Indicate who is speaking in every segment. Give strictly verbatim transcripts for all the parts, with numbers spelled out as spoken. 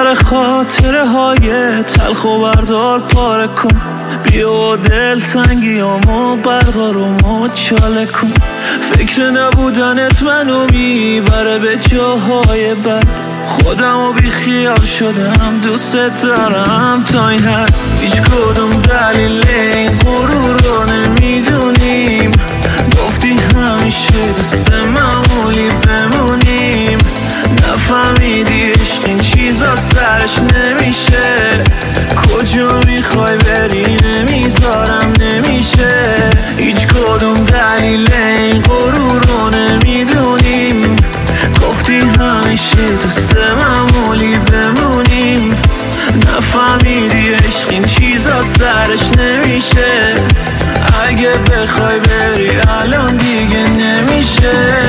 Speaker 1: دوباره خاطره های تلخ و بردار پاره کن، بیا دل تنگیامو بردار و مچاله کن. فکر نبودنت منو میبره به جاهای بد، خودمو بی خیال شدم دوست دارم تا این حد. هیچ کدوم دلیل این غرور رو نمیدونیم، گفتی همیشه دوست معمولی بمونیم. نفهمیدی عشق این چیزا سرش نمیشه، کجا میخوای بری نمیذارم نمیشه. هیچ کدوم دلیل این غرور رو نمیدونیم، گفتی همیشه دوست معمولی بمونیم. نفهمیدی عشق این چیزا سرش نمیشه، اگه بخوای بری الان دیگه نمیشه.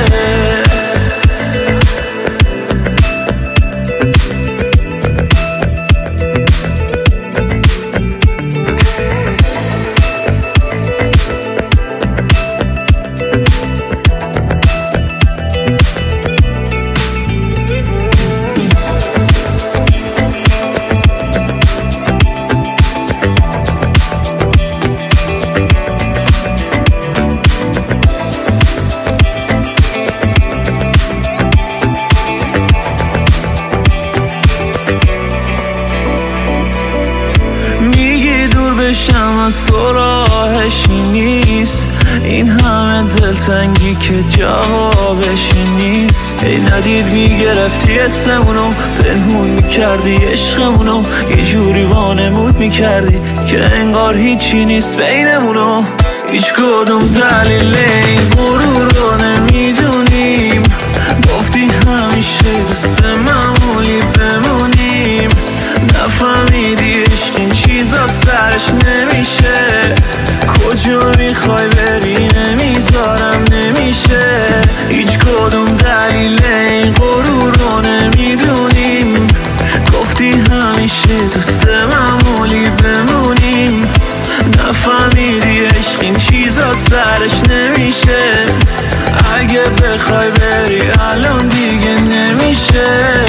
Speaker 1: بشم از تو راهشی نیست، این همه دلتنگی که جوابشی نیست. ای ندید میگرفتی اسمونو، پنهون میکردی عشقمونو، یه جوری وانمود میکردی که انگار هیچی نیست بینمونو. هیچ کدوم دلیل این غرور رو نمیدونیم، گفتی همیشه دوست معمولی بمونیم. نفهمیدی عشق این چیزا سرش نمیشه، کجا میخوای بری نمیذارم نمیشه. هیچ کدوم دلیل این غرور رو نمیدونیم، گفتی همیشه دوست معمولی بمونیم. نفهمیدی عشق این چیزا سرش نمیشه، اگه بخوای بری الان دیگه نمیشه.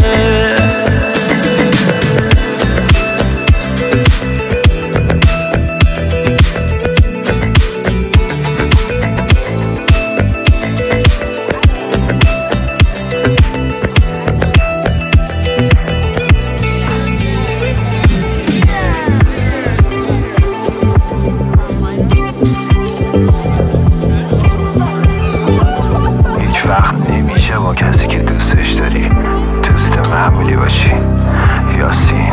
Speaker 2: با کسی که دوستش داری دوست معمولی باشی. یاسین.